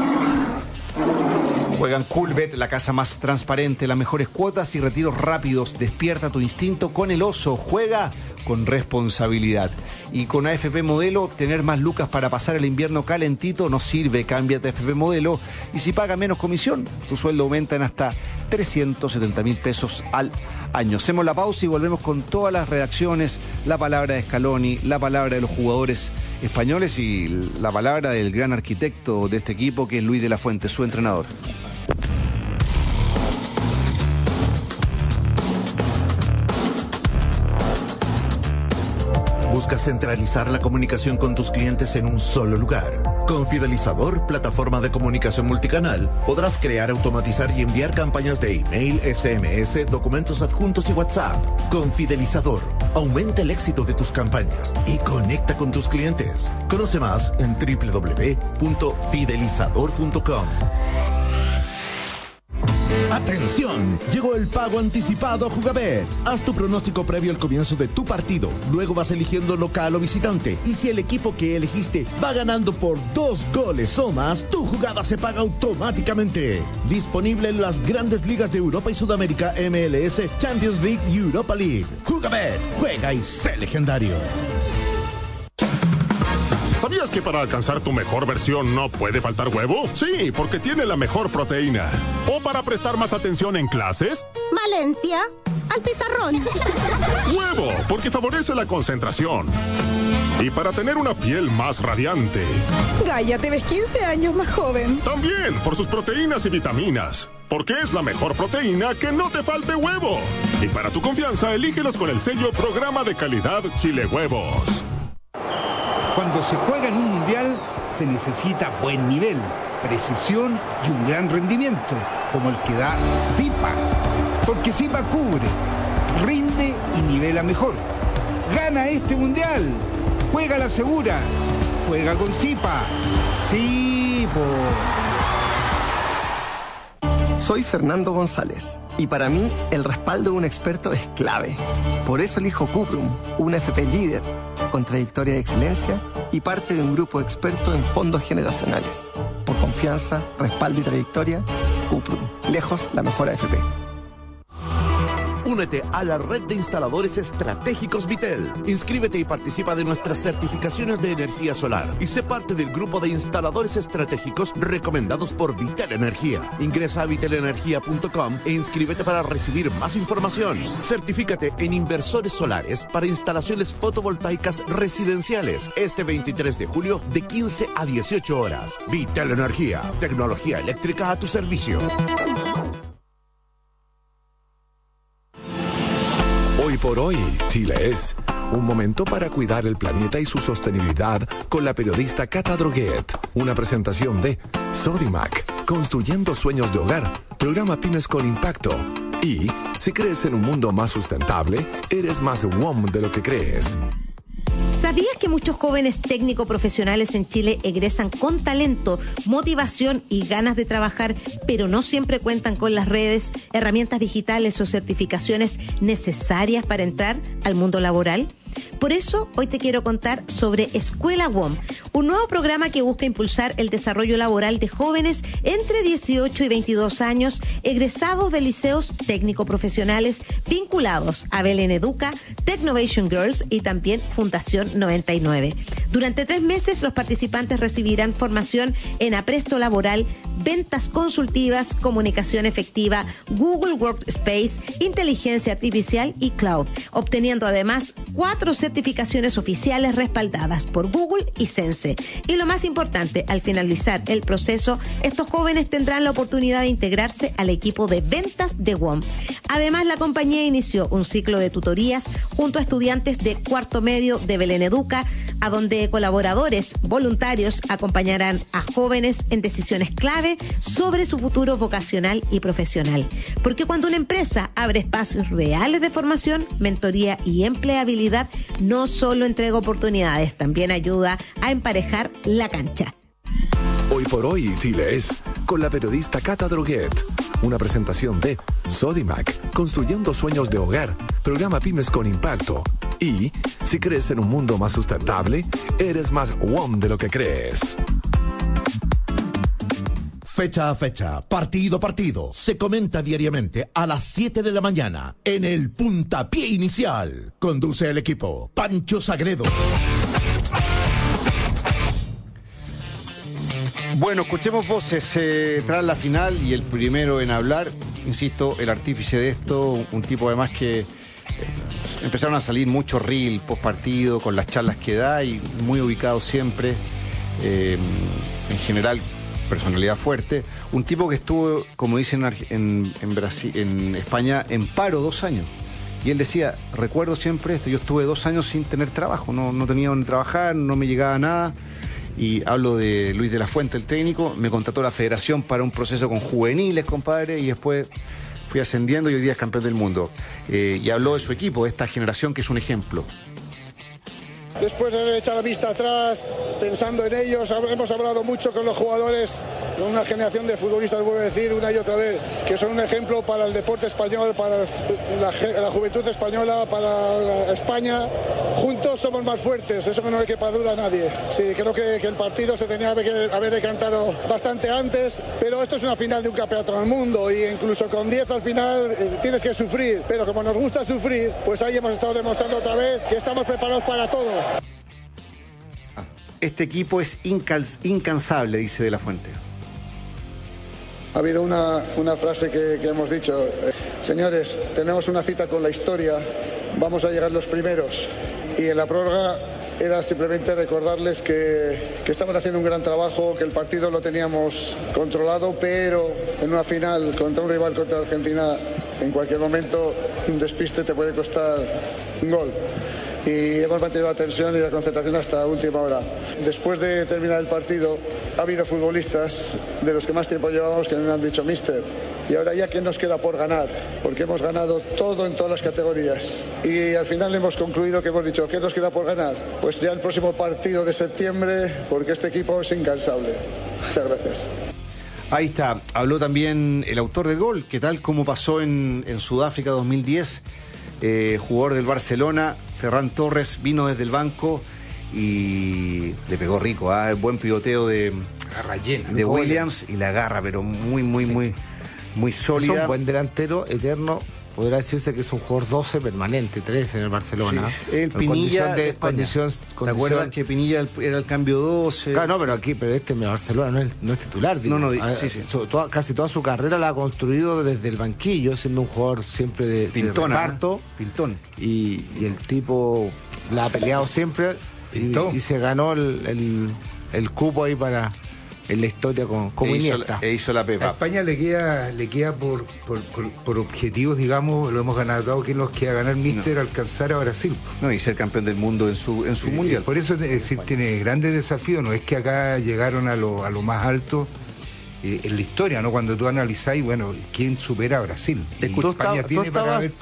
Juegan Coolbet, la casa más transparente, las mejores cuotas y retiros rápidos. Despierta tu instinto con el oso. Juega con responsabilidad. Y con AFP Modelo, tener más lucas para pasar el invierno calentito no sirve. Cámbiate a AFP Modelo y si paga menos comisión, tu sueldo aumenta en hasta 370.000 pesos al año. Hacemos la pausa y volvemos con todas las reacciones, la palabra de Scaloni, la palabra de los jugadores españoles y la palabra del gran arquitecto de este equipo, que es Luis de la Fuente, su entrenador. ¿Buscas centralizar la comunicación con tus clientes en un solo lugar? Con Fidelizador, plataforma de comunicación multicanal, podrás crear, automatizar y enviar campañas de email, SMS, documentos adjuntos y WhatsApp. Con Fidelizador, aumenta el éxito de tus campañas y conecta con tus clientes. Conoce más en www.fidelizador.com. ¡Atención! Llegó el pago anticipado a Jugabet. Haz tu pronóstico previo al comienzo de tu partido. Luego vas eligiendo local o visitante. Y si el equipo que elegiste va ganando por 2 goles o más, tu jugada se paga automáticamente. Disponible en las grandes ligas de Europa y Sudamérica, MLS, Champions League y Europa League. Jugabet. Juega y sé legendario. ¿Sabías que para alcanzar tu mejor versión no puede faltar huevo? Sí, porque tiene la mejor proteína. ¿O para prestar más atención en clases? Valencia, al pizarrón. Huevo, porque favorece la concentración. Y para tener una piel más radiante. Gaia, te ves 15 años más joven. También por sus proteínas y vitaminas. Porque es la mejor proteína que no te falte huevo. Y para tu confianza, elígelos con el sello Programa de Calidad Chile Huevos. Cuando se juega en un mundial, se necesita buen nivel, precisión y un gran rendimiento, como el que da Zipa. Porque Zipa cubre, rinde y nivela mejor. Gana este mundial. Juega la segura. Juega con Zipa. Sí, Soy Fernando González y para mí el respaldo de un experto es clave. Por eso elijo Cuprum, una FP líder, con trayectoria de excelencia y parte de un grupo experto en fondos generacionales. Por confianza, respaldo y trayectoria, Cuprum, lejos la mejor AFP. Únete a la red de instaladores estratégicos Vitel. Inscríbete y participa de nuestras certificaciones de energía solar y sé parte del grupo de instaladores estratégicos recomendados por Vitel Energía. Ingresa a vitelenergia.com e inscríbete para recibir más información. Certifícate en inversores solares para instalaciones fotovoltaicas residenciales este 23 de julio de 15 a 18 horas. Vitel Energía, tecnología eléctrica a tu servicio. Hoy por hoy, Chile es un momento para cuidar el planeta y su sostenibilidad con la periodista Cata Droguet. Una presentación de Sodimac, construyendo sueños de hogar, programa Pymes con Impacto. Y si crees en un mundo más sustentable, eres más WOM de lo que crees. ¿Sabías que muchos jóvenes técnico profesionales en Chile egresan con talento, motivación y ganas de trabajar, pero no siempre cuentan con las redes, herramientas digitales o certificaciones necesarias para entrar al mundo laboral? Por eso, hoy te quiero contar sobre Escuela WOM, un nuevo programa que busca impulsar el desarrollo laboral de jóvenes entre 18 y 22 años, egresados de liceos técnico-profesionales vinculados a Belén Educa, Technovation Girls y también Fundación 99. Durante 3 meses, los participantes recibirán formación en apresto laboral, ventas consultivas, comunicación efectiva, Google Workspace, inteligencia artificial y cloud, obteniendo además 4 certificaciones oficiales respaldadas por Google y Sense. Y lo más importante, al finalizar el proceso, estos jóvenes tendrán la oportunidad de integrarse al equipo de ventas de WOM. Además, la compañía inició un ciclo de tutorías junto a estudiantes de cuarto medio de Belén Educa, a donde colaboradores voluntarios acompañarán a jóvenes en decisiones clave sobre su futuro vocacional y profesional. Porque cuando una empresa abre espacios reales de formación, mentoría y empleabilidad, no solo entrega oportunidades, también ayuda a emparejar la cancha. Hoy por hoy, Chile es con la periodista Cata Droguet. Una presentación de Sodimac, construyendo sueños de hogar, programa Pymes con Impacto. Y si crees en un mundo más sustentable, eres más WOM de lo que crees. Fecha a fecha, partido a partido, se comenta diariamente a las 7 de la mañana en el Puntapié Inicial. Conduce el equipo Pancho Sagredo. Bueno, escuchemos voces tras la final y el primero en hablar, insisto, el artífice de esto, un tipo además que empezaron a salir muchos reel post partido con las charlas que da y muy ubicado siempre, en general personalidad fuerte, un tipo que estuvo, como dicen en Brasil, en España, en paro 2 años Y él decía, recuerdo siempre esto, yo estuve 2 años sin tener trabajo, no tenía donde trabajar, no me llegaba nada. Y hablo de Luis de la Fuente, el técnico, me contrató la federación para un proceso con juveniles, compadre, y después fui ascendiendo y hoy día es campeón del mundo. Y habló de su equipo, de esta generación que es un ejemplo. Después de haber echado la vista atrás, pensando en ellos, hemos hablado mucho con los jugadores, con una generación de futbolistas, vuelvo a decir una y otra vez, que son un ejemplo para el deporte español, para la juventud española, para España. Juntos somos más fuertes, eso que no le quepa duda a nadie. Sí, creo que el partido se tenía que haber decantado bastante antes, pero esto es una final de un campeonato del mundo y incluso con 10 al final tienes que sufrir, pero como nos gusta sufrir, pues ahí hemos estado demostrando otra vez que estamos preparados para todo. Este equipo es incansable, dice de la Fuente. Ha habido una frase que hemos dicho, señores, tenemos una cita con la historia, vamos a llegar los primeros. Y en la prórroga era simplemente recordarles que estaban haciendo un gran trabajo, que el partido lo teníamos controlado, pero en una final contra un rival contra Argentina, en cualquier momento un despiste te puede costar un gol. Y hemos mantenido la tensión y la concentración hasta última hora. Después de terminar el partido, ha habido futbolistas de los que más tiempo llevamos que me han dicho, míster, y ahora ya qué nos queda por ganar, porque hemos ganado todo en todas las categorías. Y al final hemos concluido que hemos dicho, ¿qué nos queda por ganar? Pues ya el próximo partido de septiembre, porque este equipo es incansable. Muchas gracias. Ahí está, habló también el autor del gol, que tal como pasó en Sudáfrica 2010, jugador del Barcelona, Ferran Torres, vino desde el banco y le pegó rico, buen pivoteo de Williams y la agarra, pero muy sólida. Es un buen delantero eterno. Podrá decirse que es un jugador 12 permanente, 13 en el Barcelona. Sí. El Pinilla de ¿te acuerdas que Pinilla era el cambio 12? Claro, no, pero este en el Barcelona no es titular. Digo. Sí. Casi toda su carrera la ha construido desde el banquillo, siendo un jugador siempre de reparto. Pintón. Y el tipo la ha peleado siempre y se ganó el cupo ahí para... en la historia como Iniesta. Hizo la pepa. A España le queda por objetivos, digamos, lo hemos ganado, que nos queda ganar míster, alcanzar a Brasil. No, y ser campeón del mundo en su mundial. Por eso, es decir, tiene grandes desafíos, no es que acá llegaron a lo más alto en la historia, ¿no? Cuando tú analizáis, bueno, ¿quién supera a Brasil? España tiene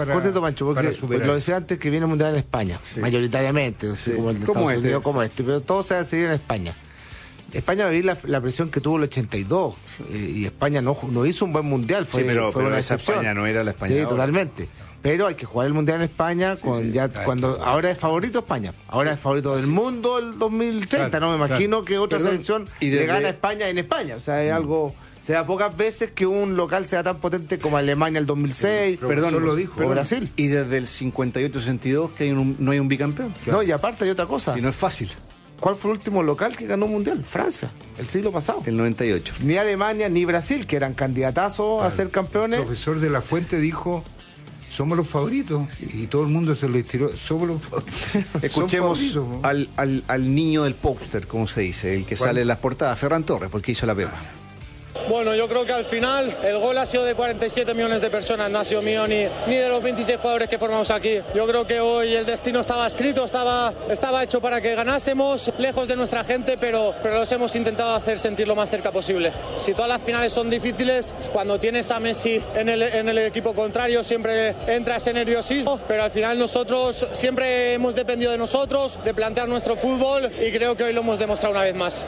para superar. Lo decía antes que viene el mundial en España, mayoritariamente, como el de Estados Unidos, como este, pero todo se va a seguir en España. España va a vivir la presión que tuvo el 82 y España no hizo un buen mundial, fue una excepción. España no era la España. Sí, totalmente. Pero hay que jugar el mundial en España cuando ahora es favorito España. Ahora es favorito del mundo el 2030. No me imagino que otra selección le gana a España en España. O sea, es algo. Se da pocas veces que un local sea tan potente como Alemania el 2006. O Brasil. Y desde el 58-62 que no hay un bicampeón. No, y aparte hay otra cosa. Si no es fácil. ¿Cuál fue el último local que ganó un mundial? Francia, el siglo pasado. El 98. Ni Alemania ni Brasil, que eran candidatazos a ser campeones. El profesor de la Fuente dijo, somos los favoritos. Y todo el mundo se lo estiró, somos los favoritos. Escuchemos al niño del póster, como se dice, el que sale en las portadas, Ferran Torres, porque hizo la pepa. Bueno, yo creo que al final el gol ha sido de 47 millones de personas, no ha sido mío ni de los 26 jugadores que formamos aquí. Yo creo que hoy el destino estaba escrito, estaba hecho para que ganásemos, lejos de nuestra gente, pero los hemos intentado hacer sentir lo más cerca posible. Si todas las finales son difíciles, cuando tienes a Messi en el equipo contrario siempre entra ese nerviosismo, pero al final nosotros siempre hemos dependido de nosotros, de plantear nuestro fútbol y creo que hoy lo hemos demostrado una vez más.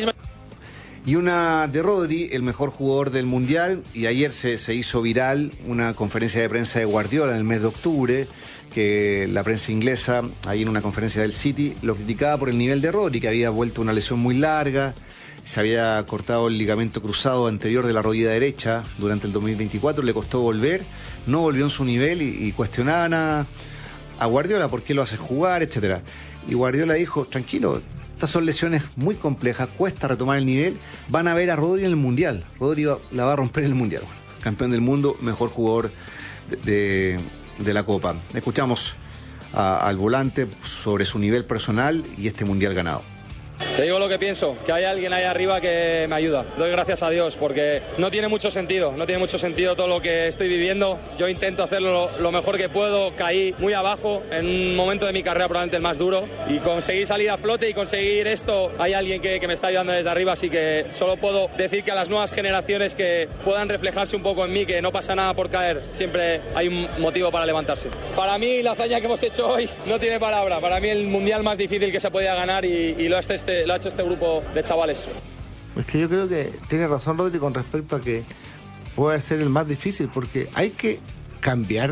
Y una de Rodri, el mejor jugador del Mundial, y ayer se hizo viral una conferencia de prensa de Guardiola en el mes de octubre, que la prensa inglesa, ahí en una conferencia del City, lo criticaba por el nivel de Rodri, que había vuelto una lesión muy larga, se había cortado el ligamento cruzado anterior de la rodilla derecha durante el 2024, le costó volver, no volvió en su nivel y cuestionaban a Guardiola por qué lo hace jugar, etcétera. Y Guardiola dijo, tranquilo, estas son lesiones muy complejas, cuesta retomar el nivel. Van a ver a Rodri en el Mundial. Rodri la va a romper en el Mundial. Bueno, campeón del mundo, mejor jugador de la Copa. Escuchamos al volante sobre su nivel personal y este Mundial ganado. Te digo lo que pienso, que hay alguien ahí arriba que me ayuda. Doy gracias a Dios porque no tiene mucho sentido todo lo que estoy viviendo. Yo intento hacerlo lo mejor que puedo, caí muy abajo en un momento de mi carrera probablemente el más duro y conseguí salir a flote y conseguir esto. Hay alguien que me está ayudando desde arriba, así que solo puedo decir que a las nuevas generaciones que puedan reflejarse un poco en mí, que no pasa nada por caer, siempre hay un motivo para levantarse. Para mí la hazaña que hemos hecho hoy no tiene palabra, para mí el mundial más difícil que se podía ganar y lo ha hecho este grupo de chavales. Es que yo creo que tiene razón Rodri con respecto a que puede ser el más difícil, porque hay que cambiar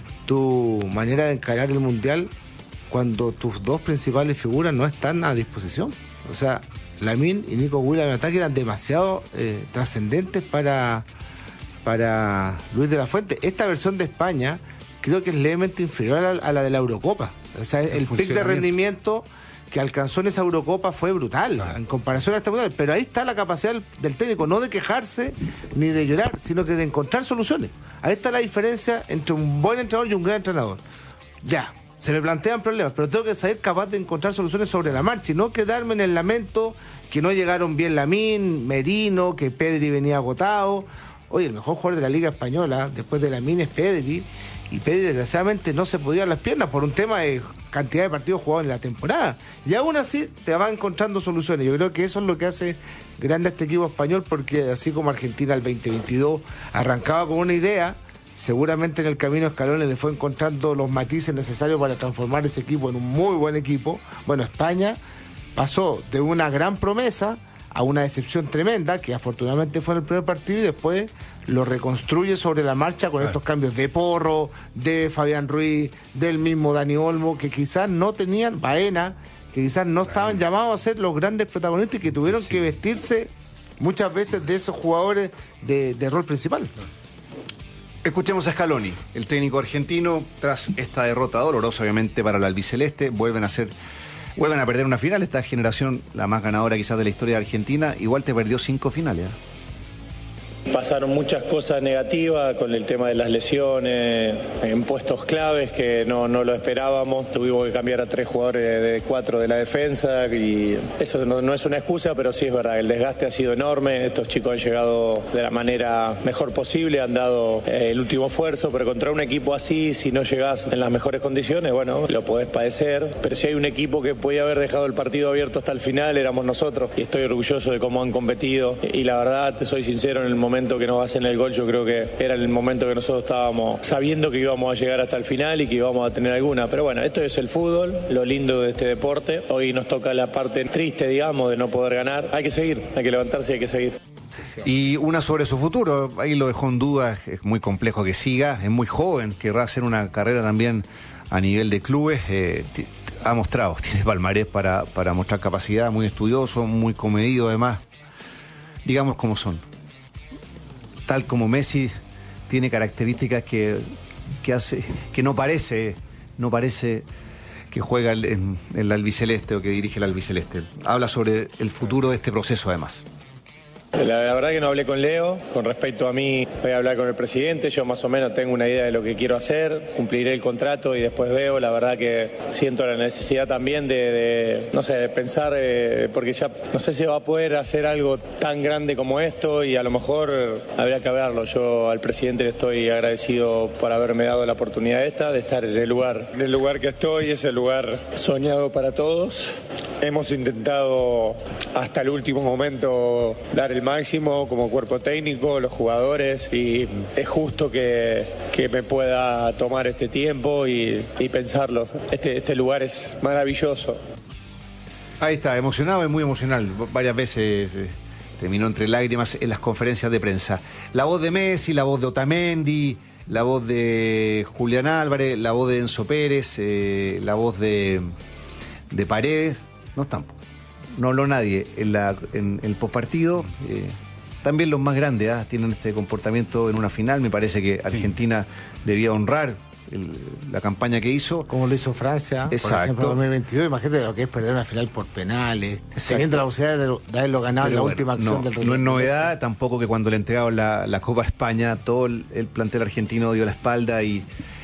tu manera de encarar el mundial cuando tus dos principales figuras no están a disposición. O sea, Lamine y Nico Williams en ataque eran demasiado trascendentes para Luis de la Fuente. Esta versión de España creo que es levemente inferior a la de la Eurocopa. O sea, el pic de rendimiento que alcanzó en esa Eurocopa fue brutal en comparación a esta mundial, pero ahí está la capacidad del técnico, no de quejarse ni de llorar, sino que de encontrar soluciones. Ahí está la diferencia entre un buen entrenador y un gran entrenador. Ya, se me plantean problemas, pero tengo que ser capaz de encontrar soluciones sobre la marcha y no quedarme en el lamento que no llegaron bien Lamine, Merino, que Pedri venía agotado. Oye, el mejor jugador de la Liga Española después de Lamine es Pedri, y Pedri desgraciadamente no se podía las piernas por un tema de cantidad de partidos jugados en la temporada, y aún así te va encontrando soluciones. Yo creo que eso es lo que hace grande a este equipo español, porque así como Argentina el 2022 arrancaba con una idea, seguramente en el camino Scaloni le fue encontrando los matices necesarios para transformar ese equipo en un muy buen equipo. Bueno, España pasó de una gran promesa a una decepción tremenda, que afortunadamente fue en el primer partido, y después lo reconstruye sobre la marcha con estos cambios de Porro, de Fabián Ruiz, del mismo Dani Olmo, que quizás no tenían, Baena, que quizás no estaban llamados a ser los grandes protagonistas y que tuvieron que vestirse muchas veces de esos jugadores de rol principal. Escuchemos a Scaloni, el técnico argentino, tras esta derrota dolorosa obviamente para el albiceleste. Vuelven a perder una final. Esta generación, la más ganadora quizás de la historia de Argentina, igual te perdió 5 finales, ¿eh? Pasaron muchas cosas negativas con el tema de las lesiones, en puestos claves que no lo esperábamos. Tuvimos que cambiar a 3 jugadores de 4 de la defensa y eso no es una excusa, pero sí es verdad, el desgaste ha sido enorme. Estos chicos han llegado de la manera mejor posible, han dado el último esfuerzo, pero contra un equipo así, si no llegás en las mejores condiciones, bueno, lo podés padecer. Pero si hay un equipo que podía haber dejado el partido abierto hasta el final, éramos nosotros, y estoy orgulloso de cómo han competido. Y la verdad, te soy sincero, en el momento que nos hacen el gol, yo creo que era el momento que nosotros estábamos sabiendo que íbamos a llegar hasta el final y que íbamos a tener alguna. Pero bueno, esto es el fútbol, lo lindo de este deporte. Hoy nos toca la parte triste, digamos, de no poder ganar. Hay que seguir, hay que levantarse y hay que seguir. Y una sobre su futuro, ahí lo dejó en duda, es muy complejo que siga, es muy joven, querrá hacer una carrera también a nivel de clubes, ha mostrado, tiene palmarés para mostrar capacidad, muy estudioso, muy comedido además, digamos como son. Tal como Messi, tiene características que hace, que no parece que juega en el albiceleste o que dirige el albiceleste. Habla sobre el futuro de este proceso además. La verdad que no hablé con Leo. Con respecto a mí, voy a hablar con el presidente. Yo más o menos tengo una idea de lo que quiero hacer, cumpliré el contrato y después veo. La verdad que siento la necesidad también de pensar, porque ya no sé si va a poder hacer algo tan grande como esto y a lo mejor habría que hablarlo. Yo al presidente le estoy agradecido por haberme dado la oportunidad esta de estar en el lugar que estoy, es el lugar soñado para todos. Hemos intentado hasta el último momento dar el máximo como cuerpo técnico, los jugadores, y es justo que me pueda tomar este tiempo y pensarlo. Este lugar es maravilloso. Ahí está, emocionado y muy emocional. Varias veces terminó entre lágrimas en las conferencias de prensa. La voz de Messi, la voz de Otamendi, la voz de Julián Álvarez, la voz de Enzo Pérez, la voz de Paredes. No están. No habló nadie en el postpartido. También los más grandes tienen este comportamiento en una final. Me parece que Argentina debía honrar la campaña que hizo. Como lo hizo Francia, exacto, por ejemplo, en 2022. Imagínate lo que es perder una final por penales, teniendo la posibilidad de haberlo ganado en la última acción del torneo. No es novedad tampoco que cuando le entregaron la Copa a España, todo el plantel argentino dio la espalda y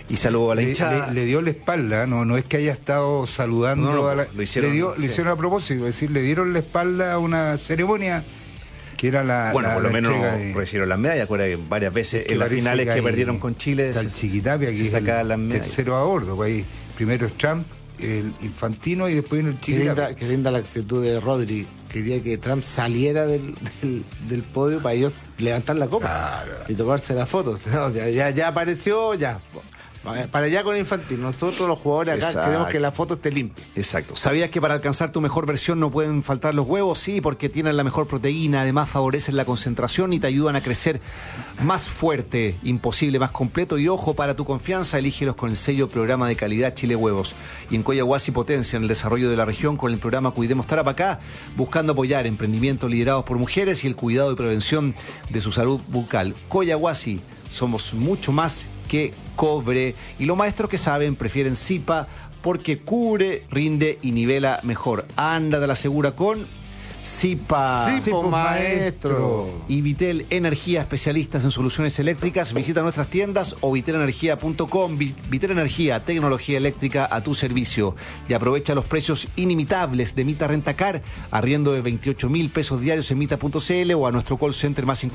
Y saludó a la hinchada. Le dio la espalda, no es que haya estado saludando a la... Lo hicieron, le hicieron a propósito, es decir, le dieron la espalda a una ceremonia que era la... Bueno, por lo menos de... recibieron las medallas. Acuérdate que varias veces en las finales que perdieron con Chile el Chiquitapia, que es el tercero a bordo. Ahí, primero es Trump, el Infantino y después en el Chiquitapia. Qué linda la actitud de Rodri. Quería que Trump saliera del podio para ellos levantar la copa y tomarse las fotos. No, ya apareció, ya. Para allá con el Infantino. Nosotros los jugadores acá queremos que la foto esté limpia. Exacto. ¿Sabías que para alcanzar tu mejor versión no pueden faltar los huevos? Sí, porque tienen la mejor proteína, además favorecen la concentración y te ayudan a crecer más fuerte, imposible, más completo. Y ojo, para tu confianza, elígelos con el sello Programa de Calidad Chile Huevos. Y en Coyahuasi potencian el desarrollo de la región con el programa Cuidemos Tarapacá, buscando apoyar emprendimientos liderados por mujeres y el cuidado y prevención de su salud bucal. Coyahuasi, somos mucho más que cobre, y los maestros que saben prefieren Zipa porque cubre, rinde y nivela mejor. Anda de la segura con Zipa. Zipa, maestro. Y Vitel Energía, especialistas en soluciones eléctricas. Visita nuestras tiendas o vitelenergia.com. Vitel Energía, tecnología eléctrica a tu servicio. Y aprovecha los precios inimitables de Mita Rentacar, arriendo de 28.000 pesos diarios en mita.cl o a nuestro call center más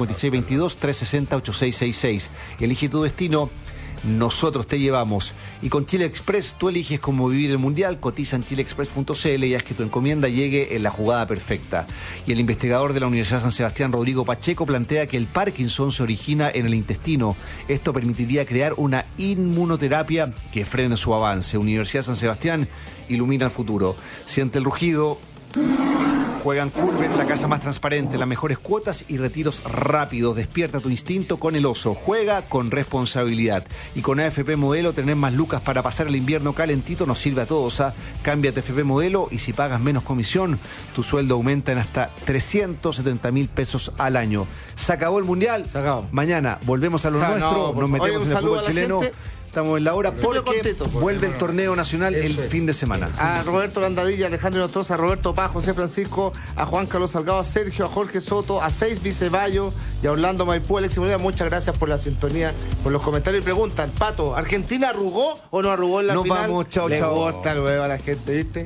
5622-360-8666. Elige tu destino. Nosotros te llevamos. Y con Chile Express tú eliges cómo vivir el mundial. Cotiza en chileexpress.cl y haz que tu encomienda llegue en la jugada perfecta. Y el investigador de la Universidad San Sebastián, Rodrigo Pacheco, plantea que el Parkinson se origina en el intestino. Esto permitiría crear una inmunoterapia que frene su avance. Universidad San Sebastián ilumina el futuro. Siente el rugido. Juegan Curvet, la casa más transparente, las mejores cuotas y retiros rápidos. Despierta tu instinto con el oso. Juega con responsabilidad. Y con AFP Modelo tenés más lucas para pasar el invierno calentito. Nos sirve a todos. Cámbiate a AFP Modelo y si pagas menos comisión, tu sueldo aumenta en hasta 370.000 pesos al año. ¿Se acabó el mundial? Se acabó. Mañana volvemos a lo nuestro. Nos metemos en el fútbol chileno. Estamos en la hora porque vuelve el torneo nacional el fin de semana. A Roberto Landadilla, Alejandro Nostroza, a Roberto Paz, José Francisco, a Juan Carlos Salgado, a Sergio, a Jorge Soto, a Seis Vicevallo y a Orlando Maipú, Alexis Molina. Muchas gracias por la sintonía, por los comentarios y preguntan. Pato, ¿Argentina arrugó o no arrugó en la final? Nos vamos, chao, chao. Le gusta luego a la gente, ¿viste?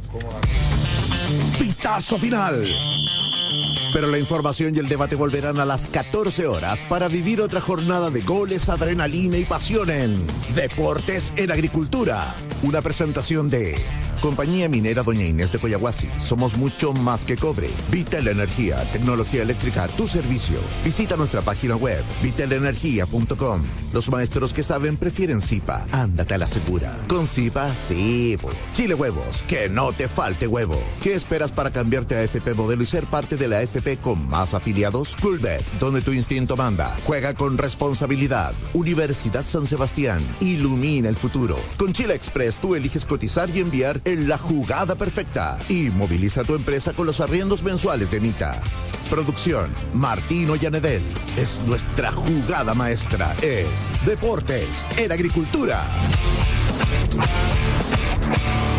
Pitazo final. Pero la información y el debate volverán a las 14 horas para vivir otra jornada de goles, adrenalina y pasión en Deportes en Agricultura. Una presentación de Compañía Minera Doña Inés de Coyahuasi. Somos mucho más que cobre. Vitel Energía, tecnología eléctrica a tu servicio. Visita nuestra página web, vitelenergia.com. Los maestros que saben prefieren Zipa. Ándate a la segura. Con Zipa, sí. Chile Huevos, que no te falte huevo. ¿Qué esperas para cambiarte a AFP Modelo y ser parte de la AFP con más afiliados? Coolbet, donde tu instinto manda. Juega con responsabilidad. Universidad San Sebastián, ilumina el futuro. Con Chile Express tú eliges cotizar y enviar en la jugada perfecta. Y moviliza tu empresa con los arriendos mensuales de Mita. Producción, Martino Yanedel. Es nuestra jugada maestra. Es Deportes en Agricultura.